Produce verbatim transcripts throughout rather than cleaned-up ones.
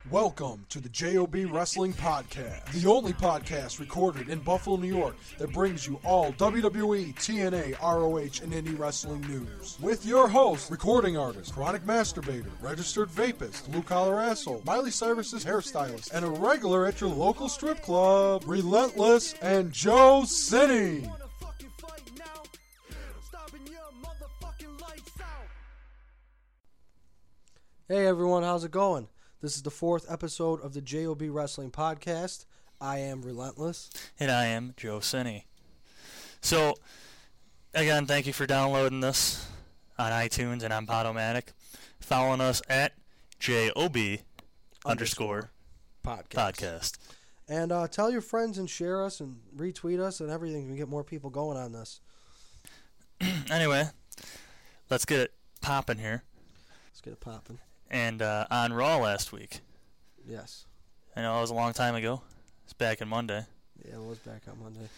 Welcome to the J O B Wrestling Podcast, the only podcast recorded in Buffalo, New York that brings you all W W E, T N A, R O H, and indie wrestling news. With your hosts, recording artist, chronic masturbator, registered vapist, blue-collar asshole, Miley Cyrus's hairstylist, and a regular at your local strip club, Relentless and Joe Cine. Hey everyone, how's it going? This is the fourth episode of the J O B Wrestling Podcast. I am Relentless. And I am Joe Cine. So, again, thank you for downloading this on iTunes and on Podomatic. Following us at J O B underscore podcast. podcast. And uh, tell your friends and share us and retweet us and everything to get more people going on this. Anyway, let's get it popping here. Let's get it popping. And uh, on Raw last week. Yes. I know it was a long time ago. It's back on Monday. Yeah, it was back on Monday.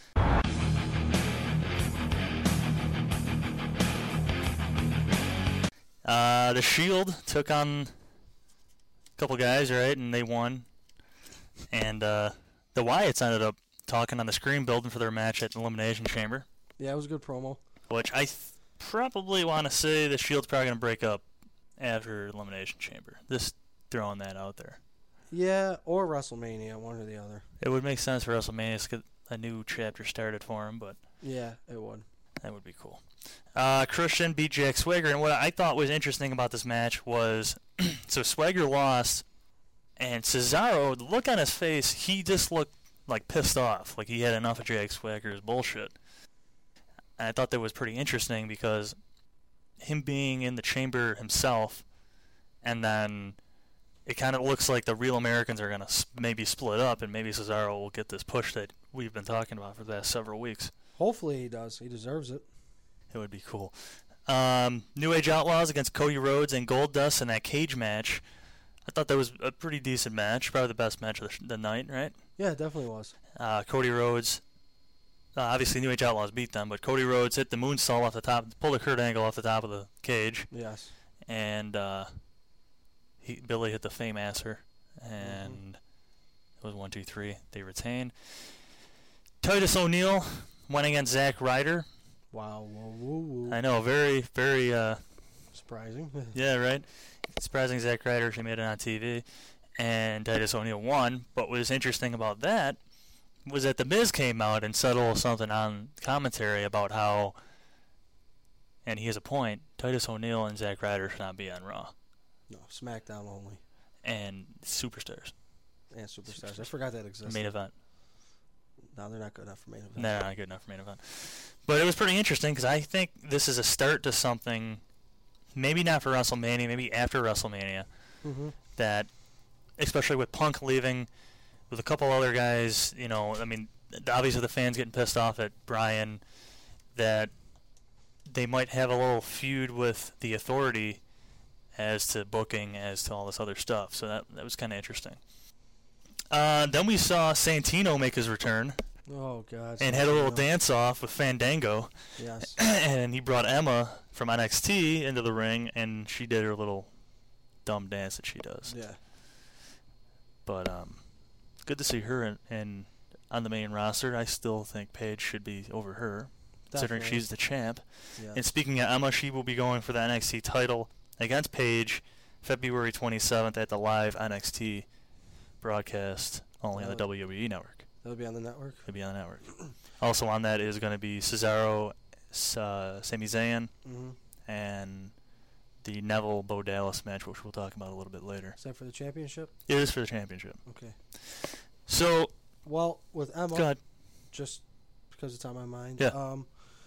Uh, the Shield took on a couple guys, right? And they won. And uh, the Wyatts ended up talking on the screen, building for their match at the Elimination Chamber. Yeah, it was a good promo. Which I th- probably want to say the Shield's probably going to break up after Elimination Chamber. Just throwing that out there. Yeah, or WrestleMania, one or the other. It would make sense for WrestleMania to get a new chapter started for him, but yeah, it would. That would be cool. Uh, Christian beat Jack Swagger, and what I thought was interesting about this match was, so Swagger lost, and Cesaro, the look on his face, he just looked like pissed off, like he had enough of Jack Swagger's bullshit. And I thought that was pretty interesting because him being in the chamber himself, and then it kind of looks like the Real Americans are going to maybe split up, and maybe Cesaro will get this push that we've been talking about for the last several weeks. Hopefully he does. He deserves it. It would be cool. Um, New Age Outlaws against Cody Rhodes and Goldust in that cage match. I thought that was a pretty decent match, probably the best match of the, sh- the night, right? Yeah, it definitely was. Uh, Cody Rhodes... Uh, obviously, New Age Outlaws beat them, but Cody Rhodes hit the moonsault off the top, pulled a Kurt Angle off the top of the cage. Yes. And uh, he, Billy hit the Fame Asser, and mm-hmm. it was one, two, three. They retain. Titus O'Neil went against Zack Ryder. Wow. Whoa, whoa, whoa. I know, very, very... Uh, surprising. Yeah, right? Surprising Zack Ryder actually made it on T V. And Titus O'Neil won, but what was interesting about that was that The Miz came out and said a little something on commentary about how, and he has a point, Titus O'Neil and Zack Ryder should not be on Raw. No, SmackDown only. And Superstars. And Superstars. I forgot that existed. Main event. No, they're not good enough for main event. No, they're not good enough for main event. But it was pretty interesting because I think this is a start to something, maybe not for WrestleMania, maybe after WrestleMania, mm-hmm. that, especially with Punk leaving, with a couple other guys, you know, I mean, obviously the fans getting pissed off at Bryan, that they might have a little feud with the Authority as to booking, as to all this other stuff. So that that was kind of interesting. Uh, then we saw Santino make his return. Oh, God. And had a little dance-off with Fandango. Yes. And he brought Emma from N X T into the ring, and she did her little dumb dance that she does. Yeah. But, um... good to see her in, in on the main roster. I still think Paige should be over her, considering Definitely. she's the champ. Yes. And speaking of Emma, she will be going for the N X T title against Paige February twenty-seventh at the live N X T broadcast, only that on the W W E Network. That'll be on the network? It'll be on the network. Also on that is going to be Cesaro, uh, Sami Zayn, mm-hmm. and the Neville Bo Dallas match, which we'll talk about a little bit later. Is that for the championship? It is for the championship. Okay. So, well, with Emma, go ahead. Just because it's on my mind. Yeah. Um,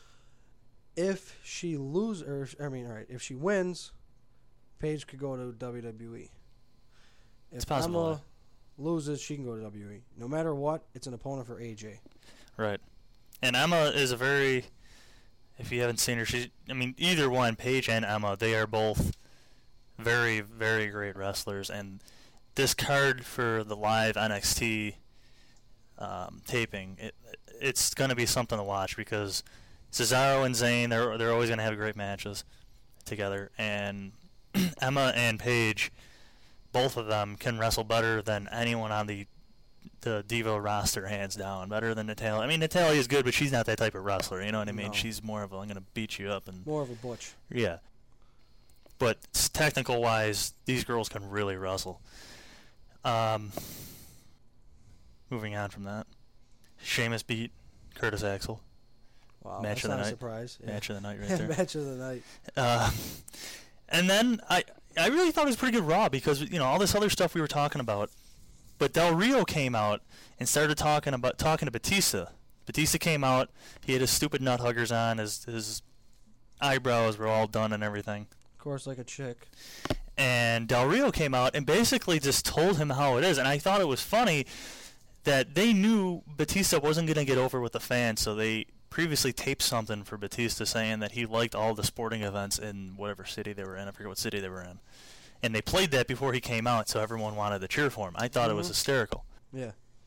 if she loses, or I mean, all right, if she wins, Paige could go to W W E. If It's possible. Emma loses, she can go to W W E. No matter what, it's an opponent for A J. Right. And Emma is a very, if you haven't seen her, she's, I mean, either one, Paige and Emma, they are both very, very great wrestlers. And this card for the live N X T um, taping, it, it's going to be something to watch because Cesaro and Zayn, they're, they're always going to have great matches together. And Emma and Paige, both of them can wrestle better than anyone on the the Diva roster, hands down. Better than Natalya. I mean, Natalya is good, but she's not that type of wrestler. You know what I mean? No. She's more of a, I'm going to beat you up. and More of a butch. Yeah. But technical-wise, these girls can really wrestle. Um, moving on from that. Sheamus beat Curtis Axel. Wow, Match that's of the not a night. surprise. Yeah. Match of the night right there. Match of the night. Uh, and then I I really thought it was pretty good Raw because, you know, all this other stuff we were talking about. But Del Rio came out and started talking about talking to Batista. Batista came out. He had his stupid nut huggers on. His his eyebrows were all done and everything. Of course, like a chick. And Del Rio came out and basically just told him how it is. And I thought it was funny that they knew Batista wasn't going to get over with the fans, so they previously taped something for Batista saying that he liked all the sporting events in whatever city they were in. I forget what city they were in. And they played that before he came out, so everyone wanted to cheer for him. I thought Mm-hmm. it was hysterical. Yeah.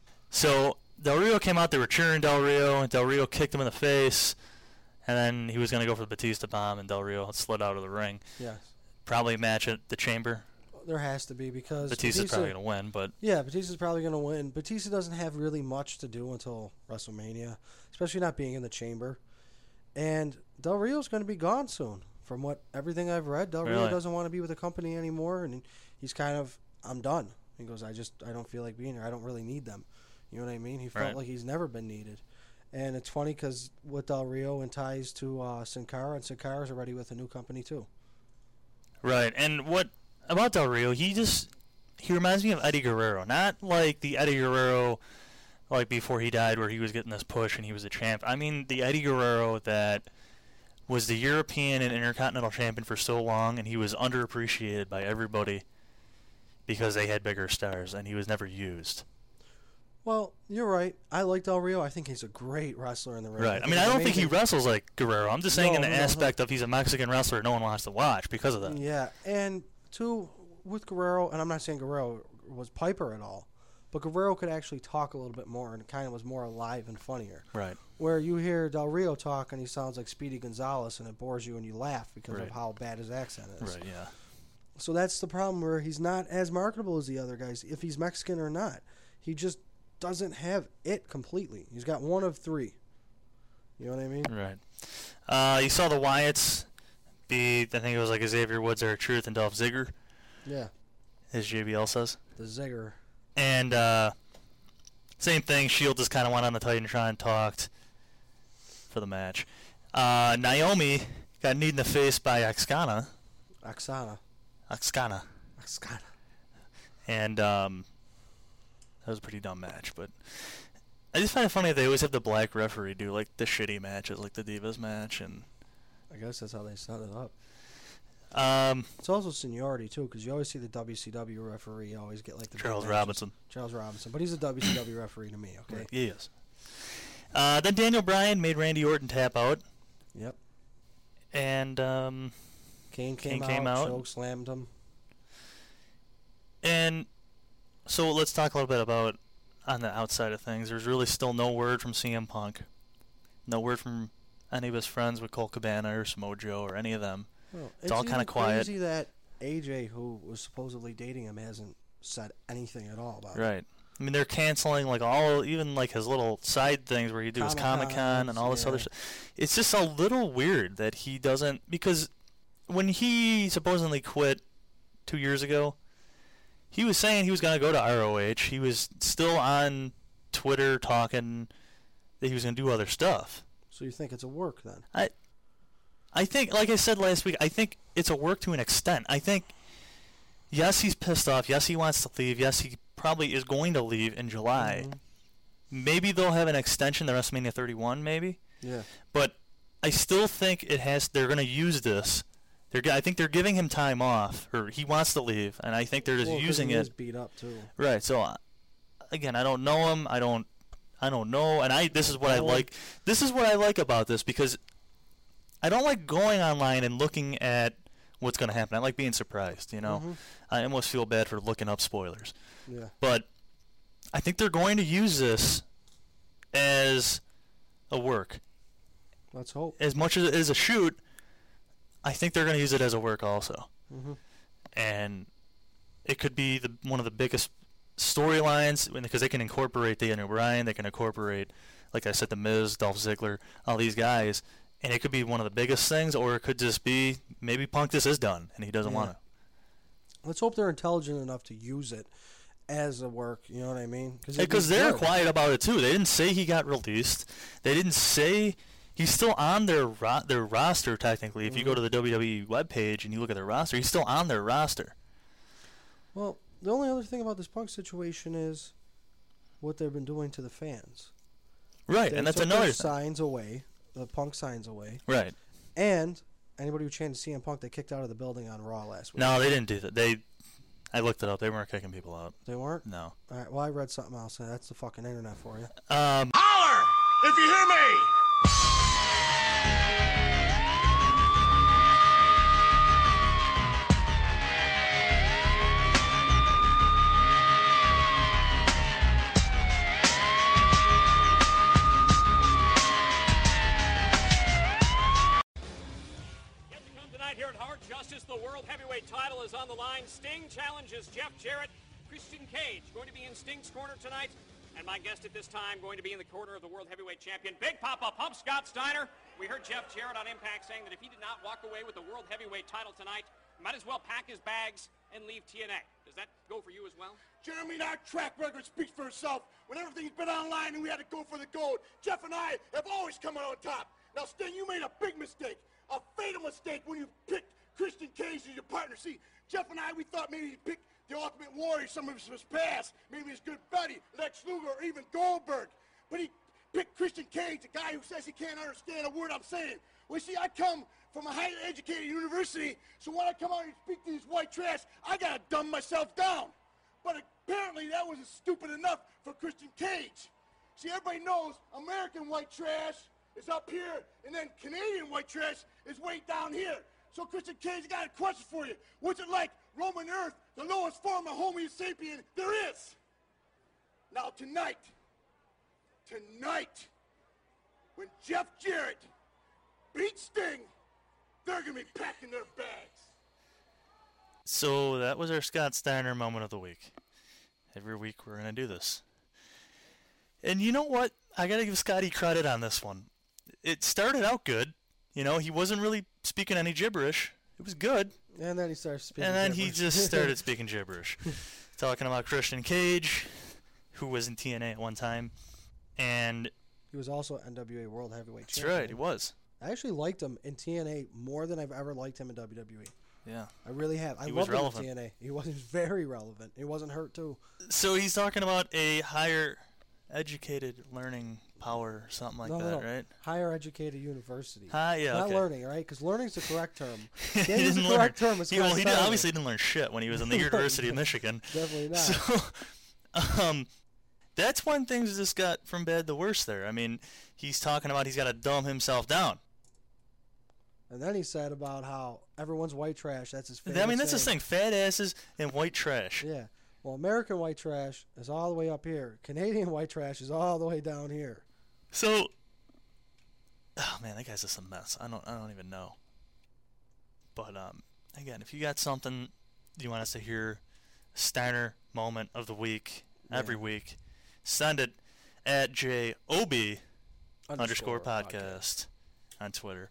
So Del Rio came out, they were cheering Del Rio, and Del Rio kicked him in the face, and then he was going to go for the Batista bomb, and Del Rio slid out of the ring. Yes. Probably a match at the Chamber. There has to be because Batista's Batista, probably going to win, but Yeah, Batista's probably going to win. Batista doesn't have really much to do until WrestleMania, especially not being in the Chamber. And Del Rio's going to be gone soon. From what everything I've read, Del Rio Really? doesn't want to be with the company anymore, and he's kind of, I'm done. He goes, I just, I don't feel like being here. I don't really need them. You know what I mean? He felt Right. like he's never been needed. And it's funny because with Del Rio and ties to uh, Sin Cara, and Sin Cara's already with a new company too. right. And what about Del Rio? He just he reminds me of Eddie Guerrero, not like the Eddie Guerrero like before he died, where he was getting this push and he was a champ. I mean the Eddie Guerrero that was the European and Intercontinental champion for so long, and he was underappreciated by everybody because they had bigger stars, and he was never used. Well, you're right. I like Del Rio. I think he's a great wrestler in the ring. Right. I mean, he's I don't think he amazing. wrestles like Guerrero. I'm just saying No, in the no, no, no. aspect of he's a Mexican wrestler no one wants to watch because of that. Yeah, and two, with Guerrero, and I'm not saying Guerrero was Piper at all, but Guerrero could actually talk a little bit more and kind of was more alive and funnier. Right. Where you hear Del Rio talk and he sounds like Speedy Gonzalez and it bores you and you laugh because Right. of how bad his accent is. Right, yeah. So that's the problem where he's not as marketable as the other guys, if he's Mexican or not. He just doesn't have it completely. He's got one of three. You know what I mean? Right. Uh, you saw the Wyatts beat, I think it was like Xavier Woods, Eric Truth, and Dolph Ziggler, Yeah. as J B L says. The Zigger. And uh, same thing, Shield just kind of went on the Titantron and talked for the match. Uh, Naomi got kneed in the face by Axana. Oksana. Axana. Oksana. And um, that was a pretty dumb match, but I just find it funny that they always have the black referee do like the shitty matches, like the Divas match, and I guess that's how they set it up. um, It's also seniority too, because you always see the W C W referee always get like the big Charles matches. Robinson. Charles Robinson, but he's a W C W referee to me. Okay. Right, he is. Uh, then Daniel Bryan made Randy Orton tap out, Yep. and um, Kane came, Kane out, came out. choke slammed him. and so let's talk a little bit about on the outside of things. There's really still no word from C M Punk, no word from any of his friends with Colt Cabana or Samoa Joe or any of them. Well, It's all kinda even quiet. Crazy that A J, who was supposedly dating him, hasn't said anything at all about it. Right. I mean, they're canceling like all, even like his little side things where he do his Comic Con and all this Comic-Cons, other stuff. It's just a little weird that he doesn't, because when he supposedly quit two years ago, he was saying he was going to go to R O H. He was still on Twitter talking that he was going to do other stuff. So you think it's a work then? I, I think, like I said last week, I think it's a work to an extent. I think, yes, he's pissed off. Yes, he wants to leave. Yes, he probably is going to leave in July. Mhm. Maybe they'll have an extension, the WrestleMania thirty-one, maybe. Yeah. But I still think it has. They're going to use this. They're. gi- I think they're giving him time off, or he wants to leave, and I think they're just Well, 'cause using he it. is beat up too. Right. So, uh, again, I don't know him. I don't. I don't know. And I. This is what I Well- like. This is what I like about this, because I don't like going online and looking at what's going to happen. I like being surprised. You know. Mhm. I almost feel bad for looking up spoilers. Yeah. But I think they're going to use this as a work. Let's hope. As much as it is a shoot, I think they're going to use it as a work also. hmm And it could be the one of the biggest storylines because they can incorporate Daniel Bryan, they can incorporate, like I said, The Miz, Dolph Ziggler, all these guys, and it could be one of the biggest things, or it could just be maybe Punk just is done and he doesn't Yeah. want to. Let's hope they're intelligent enough to use it as a work. You know what I mean? Because they're quiet about it too. They didn't say he got released. They didn't say he's still on their ro- their roster technically. If Mm-hmm. you go to the W W E webpage and you look at their roster, he's still on their roster. Well, the only other thing about this Punk situation is what they've been doing to the fans. Right, They and that's took another their thing. signs away, the Punk signs away, Right. and anybody who chanted C M Punk, they kicked out of the building on Raw last week. No, they didn't do that. They, I looked it up. They weren't kicking people out. They weren't? No. All right, well, I read something else, and that's the fucking internet for you. Um. Holler if you hear me. Yet to come tonight here at Hard Justice, the World Heavyweight title is on the line. Sting challenges Jeff Jarrett. Christian Cage going to be in Sting's corner tonight. And my guest at this time going to be in the corner of the World Heavyweight Champion, Big Papa Pump Scott Steiner. We heard Jeff Jarrett on Impact saying that if he did not walk away with the World Heavyweight title tonight, he might as well pack his bags and leave T N A. Does that go for you as well? Jeremy, our track record speaks for itself. When everything's been online and we had to go for the gold, Jeff and I have always come out on top. Now, Sting, you made a big mistake, a fatal mistake when you picked Christian Cage as your partner. See, Jeff and I, we thought maybe he'd pick the Ultimate Warrior, some of his past, maybe his good buddy, Lex Luger, or even Goldberg. But he picked Christian Cage, a guy who says he can't understand a word I'm saying. Well, see, I come from a highly educated university, so when I come out and speak to this white trash, I gotta dumb myself down. But apparently that wasn't stupid enough for Christian Cage. See, everybody knows American white trash is up here, and then Canadian white trash is way down here. So, Christian Cage, I got a question for you. What's it like roaming Earth, the lowest form of Homo sapien there is? Now, tonight, tonight, when Jeff Jarrett beats Sting, they're going to be packing their bags. So that was our Scott Steiner moment of the week. Every week we're gonna do this. And you know what? I gotta give Scotty credit on this one. It started out good. You know, he wasn't really speaking any gibberish. It was good. And then he started speaking And then he gibberish. just started speaking gibberish. Talking about Christian Cage, who was in T N A at one time. And He was also N W A World Heavyweight that's Champion. right, he was. I actually liked him in T N A more than I've ever liked him in W W E. Yeah. I really have. I He was loved him relevant. in T N A. He was very relevant. He wasn't hurt, too. So he's talking about a higher educated learning power or something like no, that, no, no. right? Higher educated university. Hi, yeah, Not okay. learning, right? Because learning's the correct term. he Can't use the didn't learn. correct term. It's He, well, he did, Steiner. obviously didn't learn shit when he was in the University of Michigan. Definitely not. So, um, that's when things just got from bad to worse there. I mean, he's talking about he's got to dumb himself down. And then he said about how everyone's white trash. That's his favorite I mean, that's the saying. thing. Fat asses and white trash. Yeah. Well, American white trash is all the way up here. Canadian white trash is all the way down here. So, oh man, that guy's just a mess. I don't, I don't even know. But um, again, if you got something you want us to hear, Steiner moment of the week every Yeah. week, send it at J O B underscore podcast on Twitter.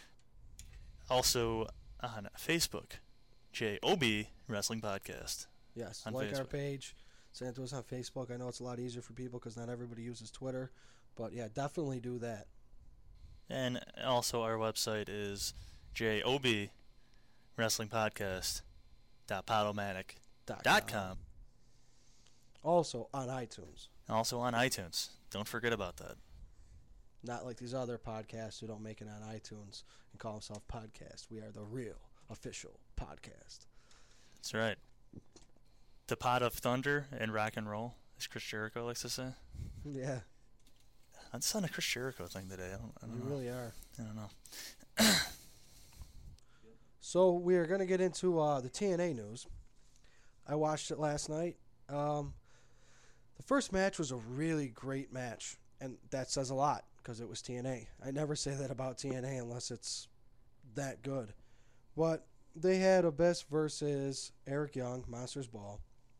Also on Facebook, J O B Wrestling Podcast. Yes. on Like our Facebook. page. Send it to us on Facebook. I know it's a lot easier for people because not everybody uses Twitter. But yeah, definitely do that. And also our website is J O B Wrestling Podcast dot podomatic dot com. Also on iTunes. Also on iTunes. Don't forget about that. Not like these other podcasts who don't make it on iTunes and call themselves podcasts. We are the real official podcast. That's right. The pot of thunder and rock and roll, as Chris Jericho likes to say. Yeah, That's on a Chris Jericho thing today. I don't, I don't you know. really are. I don't know. So we are going to get into uh, the T N A news. I watched it last night. Um, the first match was a really great match, and that says a lot because it was T N A. I never say that about T N A unless it's that good. But they had Abyss versus Eric Young, Monsters Ball.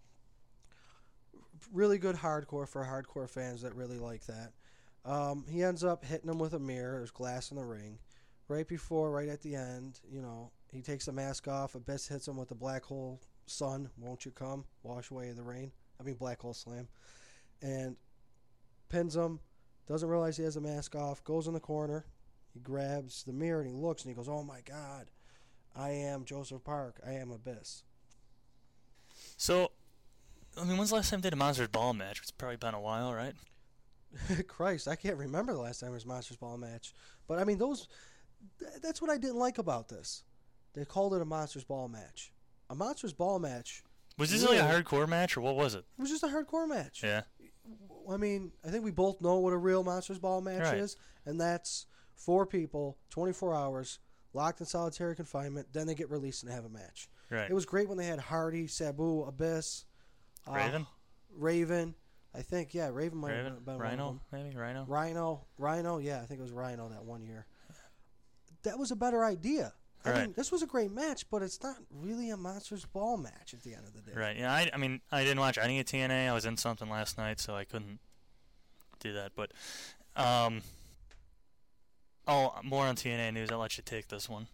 Really good hardcore for hardcore fans that really like that. Um, he ends up hitting him with a mirror. There's glass in the ring. Right before, right at the end, you know, he takes the mask off. Abyss hits him with the black hole sun. Won't you come? Wash away the rain. I mean, black hole slam. And pins him. Doesn't realize he has the mask off. Goes in the corner. He grabs the mirror and he looks and he goes, oh my God, I am Joseph Park. I am Abyss. So, I mean, when's the last time they did a Monsters Ball match? It's probably been a while, right? Christ, I can't remember the last time there was a Monsters Ball match. But, I mean, those th- that's what I didn't like about this. They called it a Monsters Ball match. A Monsters Ball match. Was this really, like a hardcore match, or what was it? It was just a hardcore match. Yeah. I mean, I think we both know what a real Monsters Ball match Right. is, and that's four people, twenty-four hours, locked in solitary confinement, then they get released and have a match. Right. It was great when they had Hardy, Sabu, Abyss, uh, Raven? Raven. I think, yeah, Raven might Raven? have been Rhino? one of them. Maybe? Rhino? Rhino, Rhino, yeah, I think it was Rhino that one year. That was a better idea. I Right. mean, this was a great match, but it's not really a Monsters Ball match at the end of the day. Right. Yeah. I, I mean, I didn't watch any of T N A. I was in something last night, so I couldn't do that. But, um, oh, more on T N A news. I'll let you take this one.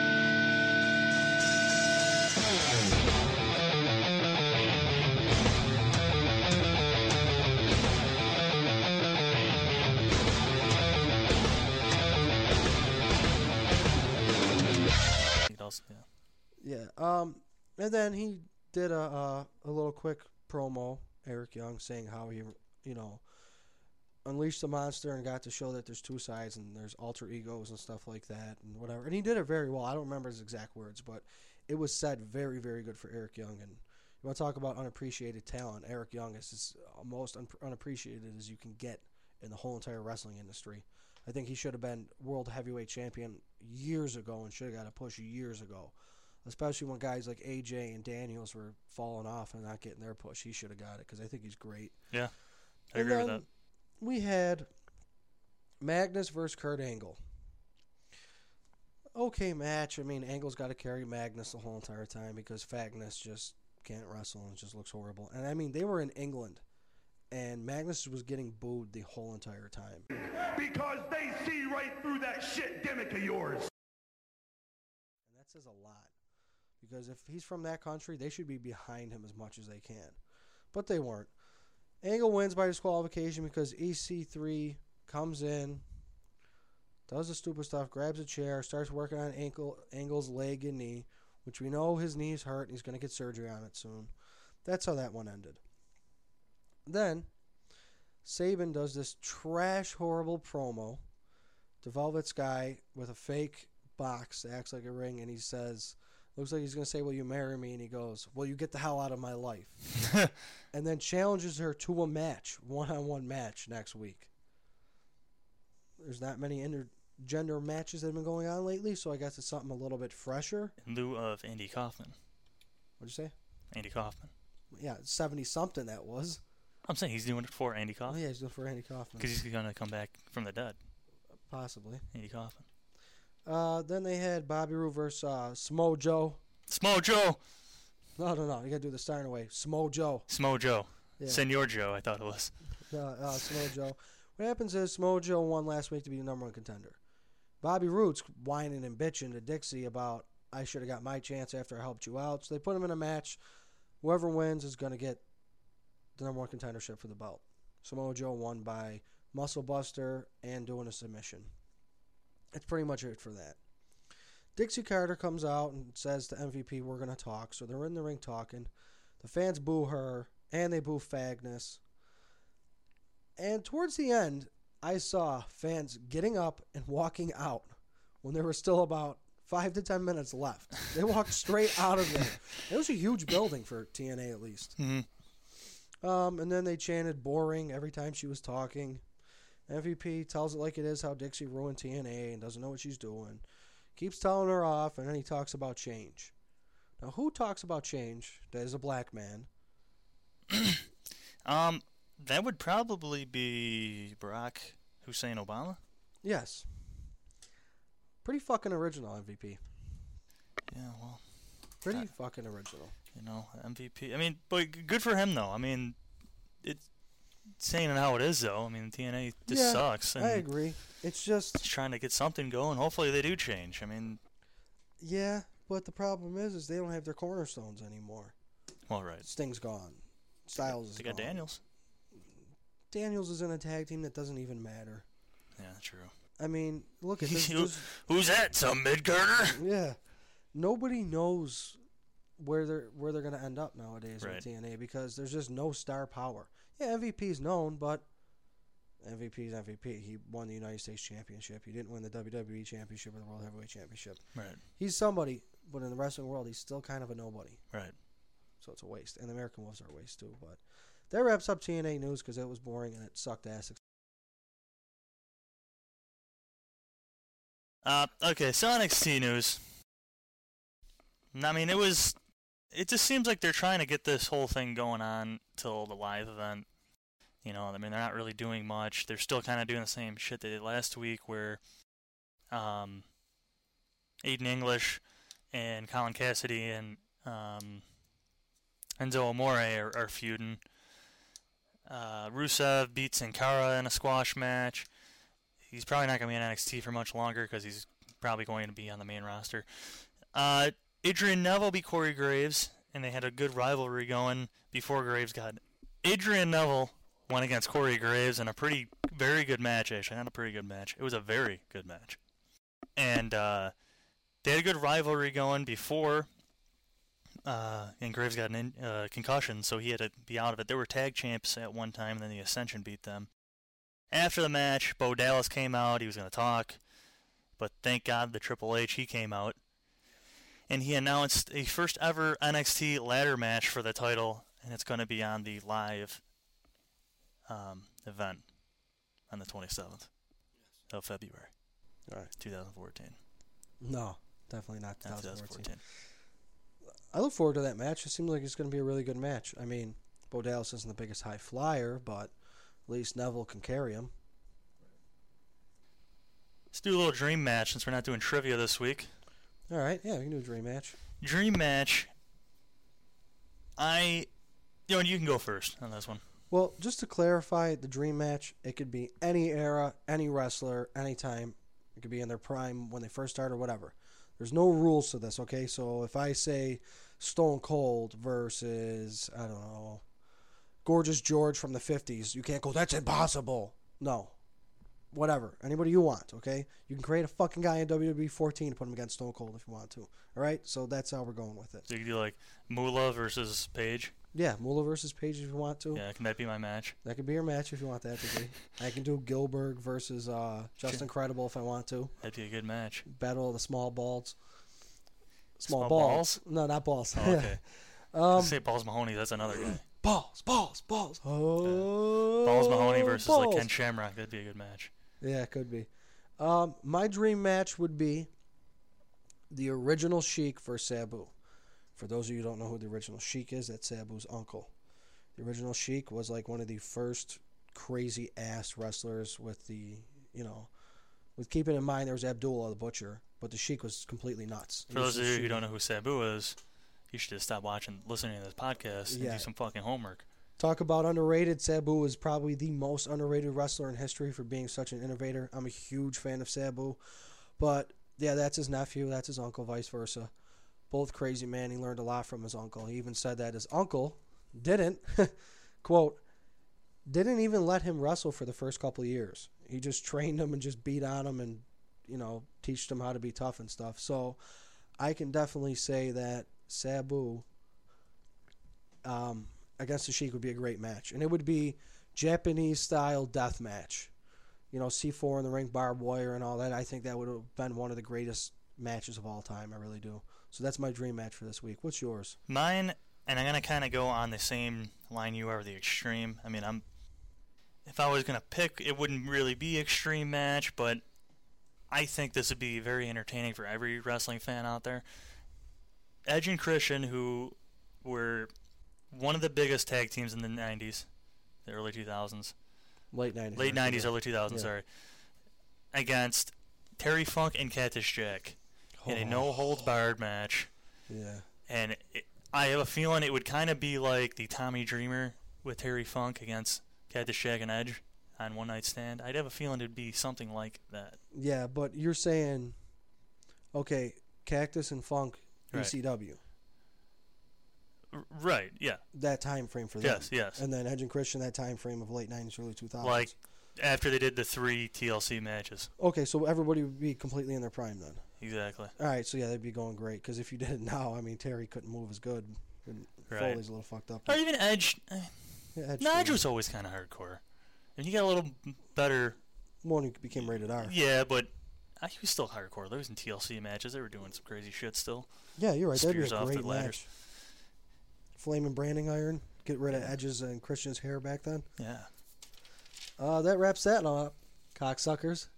Yeah. Um, and then he did a uh, a little quick promo, Eric Young, saying how he, you know, unleashed the monster and got to show that there's two sides and there's alter egos and stuff like that and whatever. And he did it very well. I don't remember his exact words, but it was said very, very good for Eric Young. And you want to talk about unappreciated talent? Eric Young is as most un- unappreciated as you can get in the whole entire wrestling industry. I think he should have been world heavyweight champion years ago and should have got a push years ago. Especially when guys like A J and Daniels were falling off and not getting their push. He should have got it because I think he's great. Yeah, I and agree with then that. We had Magnus versus Kurt Angle. Okay match. I mean, Angle's got to carry Magnus the whole entire time because Fagnus just can't wrestle and just looks horrible. And I mean, they were in England, and Magnus was getting booed the whole entire time. Because they see right through that shit gimmick of yours. And that says a lot. Because if he's from that country, they should be behind him as much as they can. But they weren't. Angle wins by disqualification because E C three comes in, does the stupid stuff, grabs a chair, starts working on ankle, Angle's leg and knee, which we know his knee's hurt and he's going to get surgery on it soon. That's how that one ended. Then, Sabin does this trash, horrible promo to Velvet Sky with a fake box that acts like a ring, and he says, looks like he's going to say, will you marry me? And he goes, will you get the hell out of my life? And then challenges her to a match, one-on-one match next week. There's not many intergender matches that have been going on lately, so I guess it's something a little bit fresher. In lieu of Andy Kaufman. What'd you say? Andy Kaufman. Yeah, seventy-something that was. I'm saying he's doing it for Andy Oh, Kaufman. yeah, he's doing it for Andy Kaufman. Because he's going to come back from the dead. Possibly. Andy Kaufman. Uh, then they had Bobby Roode versus uh, Smo Joe. Smo Joe! No, no, no. You got to do the starting away. Smo Joe. Smo Joe. Yeah. Senor Joe, I thought it was. Uh, uh, Smo Joe. What happens is Smo Joe won last week to be the number one contender. Bobby Roode's whining and bitching to Dixie about, I should have got my chance after I helped you out. So they put him in a match. Whoever wins is going to get the number one contendership for the belt. Samoa Joe won by muscle buster and doing a submission. That's pretty much it for that. Dixie Carter comes out and says to M V P, we're going to talk. So they're in the ring talking. The fans boo her, and they boo Fagnus. And towards the end, I saw fans getting up and walking out when there were still about five to ten minutes left. They walked straight out of there. It was a huge building for T N A at least. Mm-hmm. Um, and then they chanted boring every time she was talking. M V P tells it like it is how Dixie ruined T N A and doesn't know what she's doing. Keeps telling her off, and then he talks about change. Now, who talks about change that is a black man? um, that would probably be Barack Hussein Obama. Yes. Pretty fucking original, M V P. Yeah, well, Pretty fucking original. You know, M V P. I mean, but g- good for him though. I mean, it's saying it how it is though. I mean, T N A just Yeah, sucks. And I agree. It's just Just trying to get something going. Hopefully they do change. I mean, yeah, but the problem is, is they don't have their cornerstones anymore. well, right. Sting's gone. Styles is They got gone. Daniels. Daniels is in a tag team that doesn't even matter. Yeah, true. I mean, look at this. Who- this Who's that? Some mid-carder? yeah, nobody knows where they're where they're gonna end up nowadays Right. with T N A because there's just no star power. Yeah, M V P's known, but M V P's M V P. He won the United States Championship. He didn't win the W W E Championship or the World Heavyweight Championship. Right, He's somebody, but in the wrestling world, he's still kind of a nobody. right. So it's a waste. And the American Wolves are a waste too. But that wraps up T N A news because it was boring and it sucked ass. Uh, okay, so N X T news. I mean, it was. It just seems like they're trying to get this whole thing going on till the live event. You know, I mean, they're not really doing much. They're still kind of doing the same shit they did last week, where um, Aiden English and Colin Cassidy and um, Enzo Amore are, are feuding. Uh, Rusev beats Sin Cara in a squash match. He's probably not going to be in N X T for much longer because he's probably going to be on the main roster. Uh, Adrian Neville beat Corey Graves, and they had a good rivalry going before Graves got. Adrian Neville went against Corey Graves in a pretty, very good match, actually. Not a pretty good match. It was a very good match. And uh, they had a good rivalry going before, uh, and Graves got a in, uh, concussion, so he had to be out of it. They were tag champs at one time, and then the Ascension beat them. After the match, Bo Dallas came out. He was going to talk, but thank God the Triple H, he came out. And he announced a first ever N X T ladder match for the title, and it's going to be on the live um, event on the twenty-seventh of February, All right. twenty fourteen. No, definitely not Not twenty fourteen. twenty fourteen. I look forward to that match. It seems like it's going to be a really good match. I mean, Bo Dallas isn't the biggest high flyer, but at least Neville can carry him. Let's do a little dream match since we're not doing trivia this week. All right, yeah, we can do a dream match. Dream match. I, you know, you can go first on this one. Well, just to clarify, the dream match, it could be any era, any wrestler, anytime. It could be in their prime when they first start or whatever. There's no rules to this, okay? So if I say Stone Cold versus, I don't know, Gorgeous George from the fifties, you can't go, that's impossible. No. Whatever. Anybody you want, okay? You can create a fucking guy in W W E fourteen and put him against Stone Cold if you want to. All right? So that's how we're going with it. So you can do like Moolah versus Paige. Yeah, Moolah versus Paige if you want to. Yeah, can that be my match? That could be your match if you want that to be. I can do Gilbert versus uh, Just Incredible if I want to. That'd be a good match. Battle of the small balls. Small, Small balls. balls? No, not balls. Oh, okay. um, Say Balls Mahoney. That's another guy. balls, balls, balls. Oh, Balls Mahoney versus balls. like Ken Shamrock. That'd be a good match. Yeah, it could be. Um, my dream match would be the original Sheik versus Sabu. For those of you who don't know who the original Sheik is, that's Sabu's uncle. The original Sheik was like one of the first crazy ass wrestlers with the, you know, with keeping in mind there was Abdullah the Butcher, but the Sheik was completely nuts. For those of you who don't know who Sabu is, you should just stop watching, listening to this podcast and Yeah. do some fucking homework. Talk about underrated. Sabu is probably the most underrated wrestler in history for being such an innovator. I'm a huge fan of Sabu. But, yeah, that's his nephew. That's his uncle, vice versa. Both crazy, man. He learned a lot from his uncle. He even said that his uncle didn't, quote, didn't even let him wrestle for the first couple of years. He just trained him and just beat on him and, you know, teached him how to be tough and stuff. So I can definitely say that Sabu um, against the Sheik would be a great match. And it would be Japanese-style death match. You know, C four in the ring, barbed wire and all that. I think that would have been one of the greatest matches of all time. I really do. So that's my dream match for this week. What's yours? Mine, and I'm gonna kind of go on the same line you are, the Extreme. I mean, I'm. If I was gonna pick, it wouldn't really be Extreme match, but I think this would be very entertaining for every wrestling fan out there. Edge and Christian, who were one of the biggest tag teams in the nineties, the early two thousands. Late nineties. Late nineties, early two thousands, Yeah. sorry. Against Terry Funk and Cactus Jack in a Oh. no-holds-barred match. Yeah. And it, I have a feeling it would kind of be like the Tommy Dreamer with Terry Funk against Cactus Jack and Edge on One Night Stand. I'd have a feeling it'd be something like that. Yeah, but you're saying, okay, Cactus and Funk, Right. E C W. R- right, yeah. That time frame for them. Yes, yes. And then Edge and Christian, that time frame of late nineties, early two thousands. Like after they did the three T L C matches. Okay, so everybody would be completely in their prime then. Exactly. All right, so yeah, they'd be going great. Because if you did it now, I mean, Terry couldn't move as good. And Right. Foley's a little fucked up. Or even Edge. eh, Yeah, Edge No, Edge too. was always kind of hardcore. And he got a little better. One who became rated R. Yeah, but uh, he was still hardcore. There was in T L C matches. They were doing some crazy shit still. Yeah, you're right. That'd be Spears a off great the ladders. match. Flaming branding iron. Get rid of Edge's and Christian's hair back then. Yeah. Uh, that wraps that up, cocksuckers.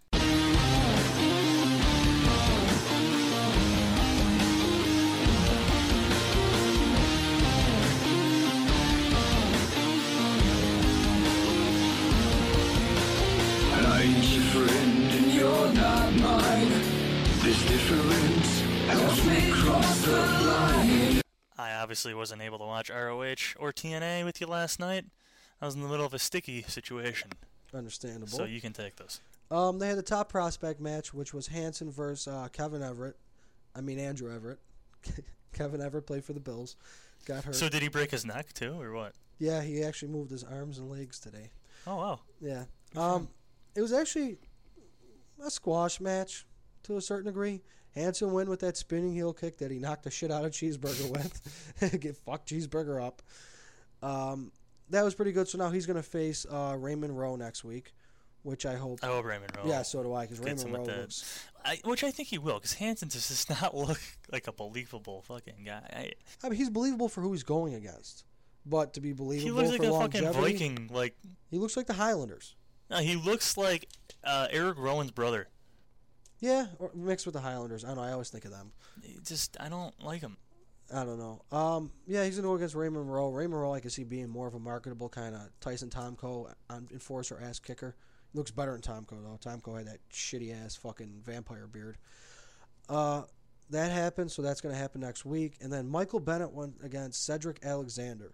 I ain't your friend and you're not mine. This difference helps me cross the line. I obviously wasn't able to watch R O H or T N A with you last night. I was in the middle of a sticky situation. Understandable. So you can take this. Um, they had the top prospect match, which was Hanson versus uh, Kevin Everett. I mean Andrew Everett. Kevin Everett played for the Bills. Got hurt. So did he break his neck too, or what? Yeah, he actually moved his arms and legs today. Oh, wow. Yeah. Um, it was actually a squash match to a certain degree. Hanson win with that spinning heel kick that he knocked the shit out of Cheeseburger with. Get fucked Cheeseburger up. Um, that was pretty good. So now he's going to face uh, Raymond Rowe next week, which I hope. I hope Raymond Rowe. Yeah, so do I, because gets Raymond him Rowe with that. looks. I, which I think he will, because Hanson just does not look like a believable fucking guy. I, I mean, he's believable for who he's going against, but to be believable he looks like for a fucking longevity, Viking. Like he looks like the Highlanders. no, he looks like uh, Eric Rowan's brother. Yeah, or mixed with the Highlanders. I don't know. I always think of them. He just I don't like him. I don't know. Um, yeah, he's gonna go against Raymond Rowe. Raymond Rowe, I can see being more of a marketable kind of Tyson Tomko on enforcer ass kicker. He looks better than Tomko though. Tomko had that shitty ass fucking vampire beard. Uh, that happened, so that's gonna happen next week. And then Michael Bennett went against Cedric Alexander.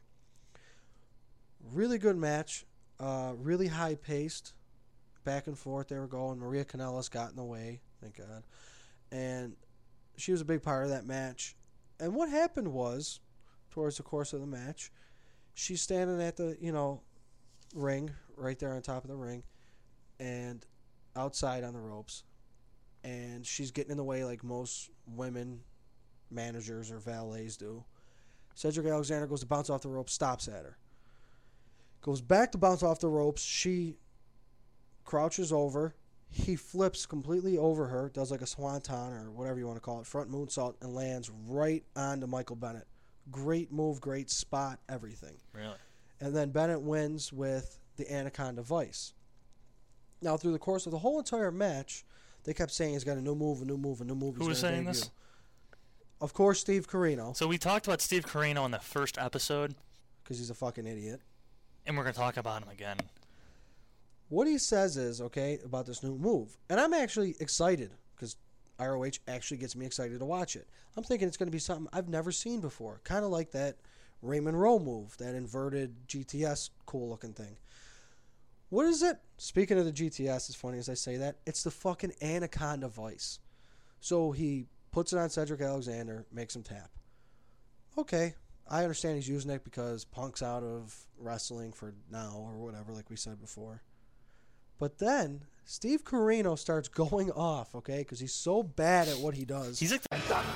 Really good match. Uh, really high paced. Back and forth they were going. Maria Kanellis got in the way, thank God. And she was a big part of that match. And what happened was, towards the course of the match, she's standing at the, you know, ring, right there on top of the ring, and outside on the ropes. And she's getting in the way like most women managers or valets do. Cedric Alexander goes to bounce off the ropes, stops at her. Goes back to bounce off the ropes. She crouches over. He flips completely over her, does like a swanton or whatever you want to call it, front moonsault, and lands right onto Michael Bennett. Great move, great spot, everything. Really? And then Bennett wins with the Anaconda Vice. Now, through the course of the whole entire match, they kept saying he's got a new move, a new move, a new move. Who was gonna saying debut. this? Of course, Steve Corino, So we talked about Steve Corino in the first episode, because he's a fucking idiot. and we're gonna talk about him again. What he says is, okay, about this new move. And I'm actually excited because R O H actually gets me excited to watch it. I'm thinking it's going to be something I've never seen before. Kind of like that Raymond Rowe move, that inverted G T S cool looking thing. What is it? Speaking of the G T S, as funny as I say that, it's the fucking Anaconda Vice. So he puts it on Cedric Alexander, makes him tap. Okay, I understand he's using it because Punk's out of wrestling for now or whatever, like we said before. But then Steve Corino starts going off, okay, because he's so bad at what he does. He's like the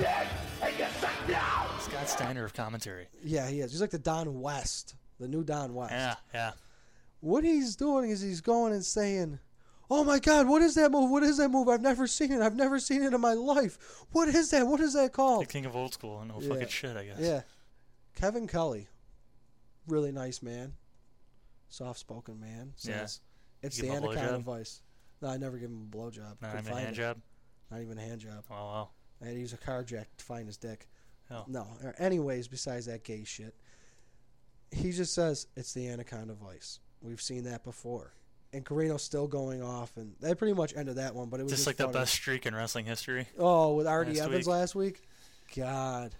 Scott Steiner of commentary. Yeah, he is. He's like the Don West, the new Don West. Yeah, yeah. What he's doing is he's going and saying, "Oh my God, what is that move? What is that move? I've never seen it. I've never seen it in my life. What is that? What is that The called?" king of old school and no Yeah. fucking shit, I guess. Yeah. Kevin Kelly, really nice man, soft-spoken man, says it's You the give him a Anaconda blowjob? Vice. No, I never give him a blowjob. Not Couldn't even a find hand it. job. Not even a hand job. Oh wow. I had to use a car jack to find his dick. Oh. No. Anyways, besides that gay shit, he just says it's the Anaconda Vice. We've seen that before. And Carino's still going off, and that pretty much ended that one. But it was Just just like the funny. best streak in wrestling history. Oh, with Artie last Evans week. last week? God.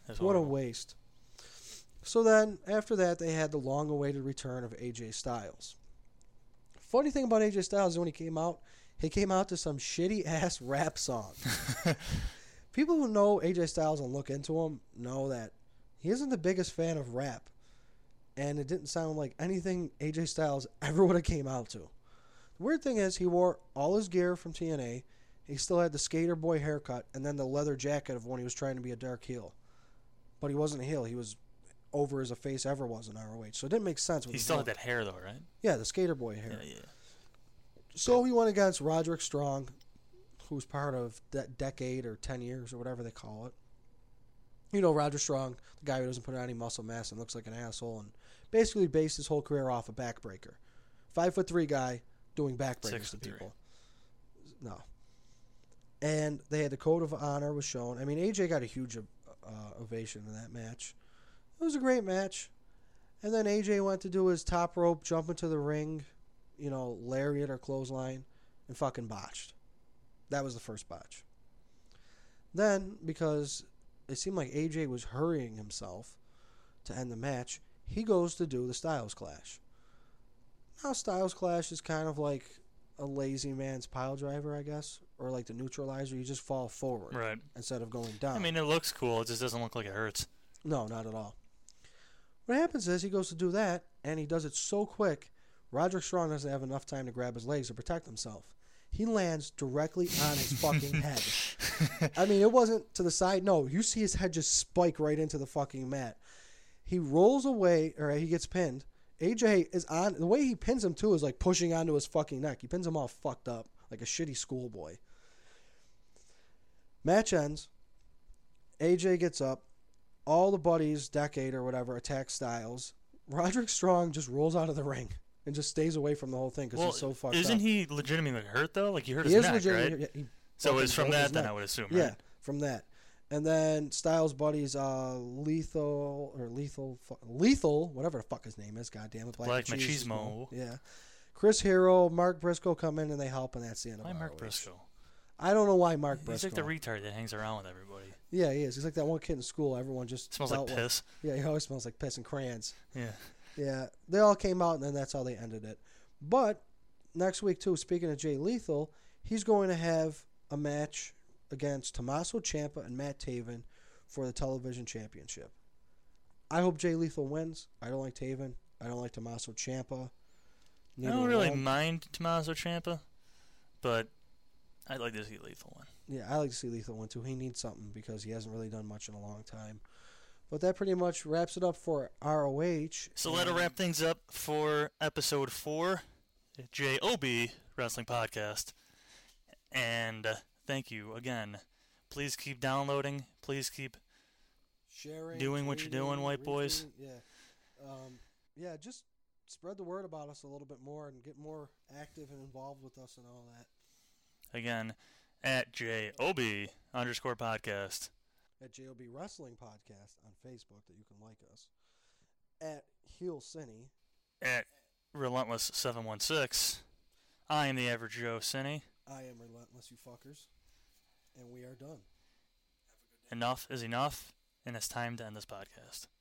That's What a horrible. waste. So then, after that, they had the long-awaited return of A J Styles. Funny thing about A J Styles is when he came out, he came out to some shitty-ass rap song. People who know A J Styles and look into him know that he isn't the biggest fan of rap. And it didn't sound like anything A J Styles ever would have came out to. The weird thing is, he wore all his gear from T N A. He still had the skater boy haircut and then the leather jacket of when he was trying to be a dark heel. But he wasn't a heel. He was over as a face ever was in R O H. So it didn't make sense. With He his still look. had that hair, though, right? Yeah, the skater boy hair. Yeah, yeah. So he went against Roderick Strong, who's part of that decade or ten years or whatever they call it. You know Roderick Strong, the guy who doesn't put on any muscle mass and looks like an asshole, and basically based his whole career off a backbreaker. Five foot three guy doing backbreakers Six to foot three. people. No. And they had the code of honor was shown. I mean, A J got a huge uh, ovation in that match. It was a great match. And then A J went to do his top rope, jump into the ring, you know, lariat or clothesline, and fucking botched. That was the first botch. Then, because it seemed like A J was hurrying himself to end the match, he goes to do the Styles Clash. Now, Styles Clash is kind of like a lazy man's pile driver, I guess, or like the neutralizer. You just fall forward Right. instead of going down. I mean, it looks cool. It just doesn't look like it hurts. No, not at all. What happens is he goes to do that, and he does it so quick, Roderick Strong doesn't have enough time to grab his legs to protect himself. He lands directly on his fucking head. I mean, it wasn't to the side. No, you see his head just spike right into the fucking mat. He rolls away, or he gets pinned. A J is on. The way he pins him, too, is like pushing onto his fucking neck. He pins him all fucked up, like a shitty schoolboy. Match ends. A J gets up. All the buddies, Decade or whatever, attack Styles. Roderick Strong just rolls out of the ring and just stays away from the whole thing because Well, he's so fucked isn't up. he legitimately hurt, though? Like, he hurt He his is neck, legitimately- right? yeah, he So fucking it's from broke his that, then, neck. I would assume, Yeah, right? from that. And then Styles' buddies, uh, Lethal, or Lethal, fu- Lethal, whatever the fuck his name is, goddamn it. Black Machismo. Machismo. Yeah. Chris Hero, Mark Briscoe come in and they help, and that's the end of Why R O H. Mark Briscoe? I don't know why Mark He's Briscoe. like the retard that hangs around with everybody. Yeah, he is. He's like that one kid in school. Everyone just Smells like dealt with. piss. Yeah, he always smells like piss and crayons. Yeah. Yeah, they all came out, and then that's how they ended it. But next week, too, speaking of Jay Lethal, he's going to have a match against Tommaso Ciampa and Matt Taven for the television championship. I hope Jay Lethal wins. I don't like Taven. I don't like Tommaso Ciampa. I Neither don't really one. mind Tommaso Ciampa, but I'd like to see Lethal win. Yeah, I like to see Lethal win, too. He needs something because he hasn't really done much in a long time. But that pretty much wraps it up for R O H. So that'll wrap things up for episode four, J O B Wrestling Podcast. And uh, thank you again. Please keep downloading. Please keep Sharing, doing what you're doing, tweeting, white boys. retweeting, Yeah, um, yeah. Just spread the word about us a little bit more and get more active and involved with us and all that. Again, at J O B underscore podcast. At J O B Wrestling Podcast on Facebook that you can like us. At Heel Cine. At Relentless seven one six. I am the average Joe Cine. I am Relentless, you fuckers. And we are done. Enough is enough, and it's time to end this podcast.